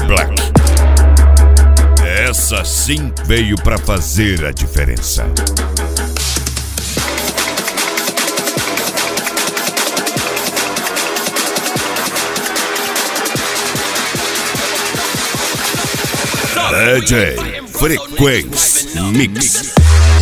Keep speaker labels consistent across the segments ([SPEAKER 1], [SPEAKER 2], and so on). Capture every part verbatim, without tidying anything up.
[SPEAKER 1] Black. Essa sim veio pra fazer a diferença. D J Frequência Mix.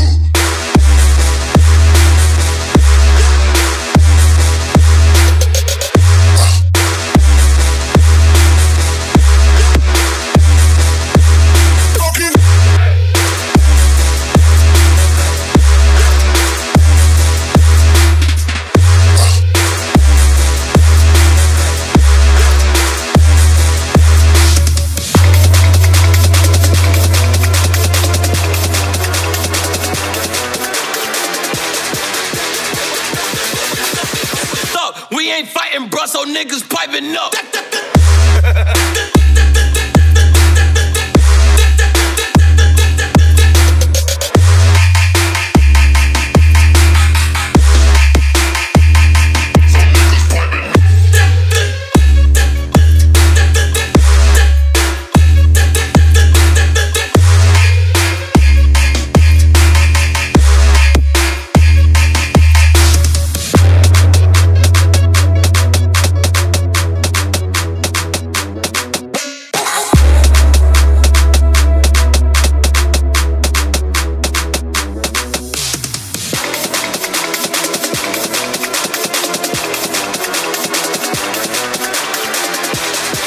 [SPEAKER 2] We ain't fighting, bro, so niggas piping up.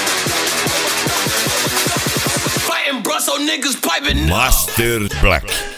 [SPEAKER 2] So niggas piping up.
[SPEAKER 1] Master Black.